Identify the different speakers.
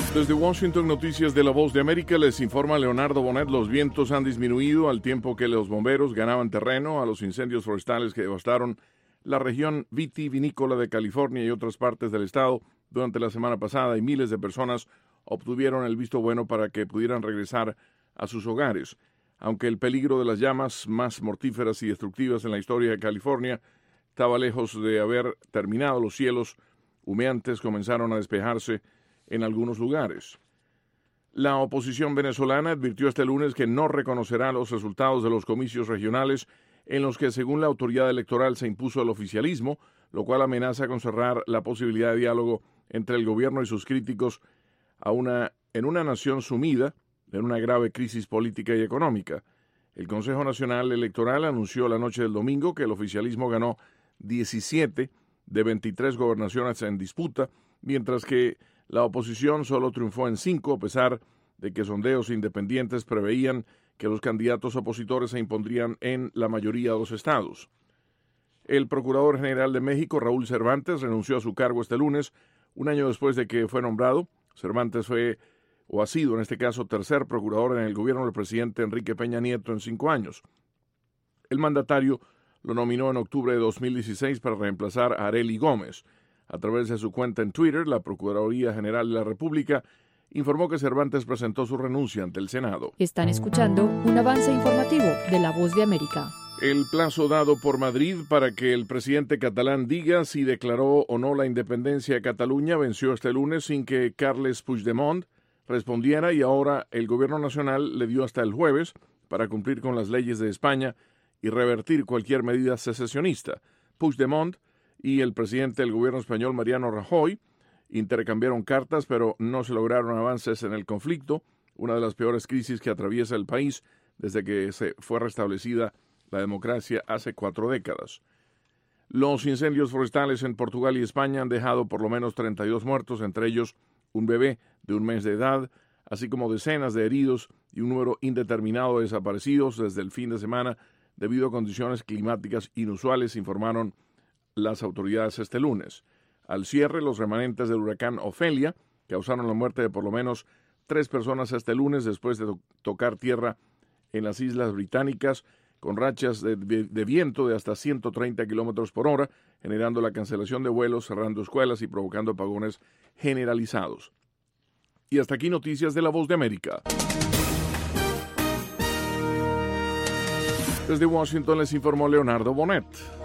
Speaker 1: Desde Washington, Noticias de La Voz de América, les informa Leonardo Bonet. Los vientos han disminuido al tiempo que los bomberos ganaban terreno a los incendios forestales que devastaron la región vitivinícola de California y otras partes del estado durante la semana pasada, y miles de personas obtuvieron el visto bueno para que pudieran regresar a sus hogares. Aunque el peligro de las llamas más mortíferas y destructivas en la historia de California estaba lejos de haber terminado, los cielos humeantes comenzaron a despejarse en algunos lugares. La oposición venezolana advirtió este lunes que no reconocerá los resultados de los comicios regionales en los que, según la autoridad electoral, se impuso el oficialismo, lo cual amenaza con cerrar la posibilidad de diálogo entre el gobierno y sus críticos en una nación sumida en una grave crisis política y económica. El Consejo Nacional Electoral anunció la noche del domingo que el oficialismo ganó 17 de 23 gobernaciones en disputa, mientras que la oposición solo triunfó en 5, a pesar de que sondeos independientes preveían que los candidatos opositores se impondrían en la mayoría de los estados. El Procurador General de México, Raúl Cervantes, renunció a su cargo este lunes, un año después de que fue nombrado. Cervantes ha sido en este caso tercer procurador en el gobierno del presidente Enrique Peña Nieto en 5 años. El mandatario lo nominó en octubre de 2016 para reemplazar a Arely Gómez. A través de su cuenta en Twitter, la Procuraduría General de la República informó que Cervantes presentó su renuncia ante el Senado.
Speaker 2: Están escuchando un avance informativo de La Voz de América.
Speaker 1: El plazo dado por Madrid para que el presidente catalán diga si declaró o no la independencia de Cataluña venció este lunes sin que Carles Puigdemont respondiera, y ahora el gobierno nacional le dio hasta el jueves para cumplir con las leyes de España y revertir cualquier medida secesionista. Puigdemont y el presidente del gobierno español, Mariano Rajoy, intercambiaron cartas, pero no se lograron avances en el conflicto, una de las peores crisis que atraviesa el país desde que se fue restablecida la democracia hace 4 décadas. Los incendios forestales en Portugal y España han dejado por lo menos 32 muertos, entre ellos un bebé de 1 mes de edad, así como decenas de heridos y un número indeterminado de desaparecidos desde el fin de semana debido a condiciones climáticas inusuales, informaron las autoridades este lunes. Al cierre, los remanentes del huracán Ofelia causaron la muerte de por lo menos 3 personas este lunes después de tocar tierra en las Islas Británicas, con rachas de viento de hasta 130 kilómetros por hora, generando la cancelación de vuelos, cerrando escuelas y provocando apagones generalizados. Y hasta aquí Noticias de La Voz de América. Desde Washington les informó Leonardo Bonet.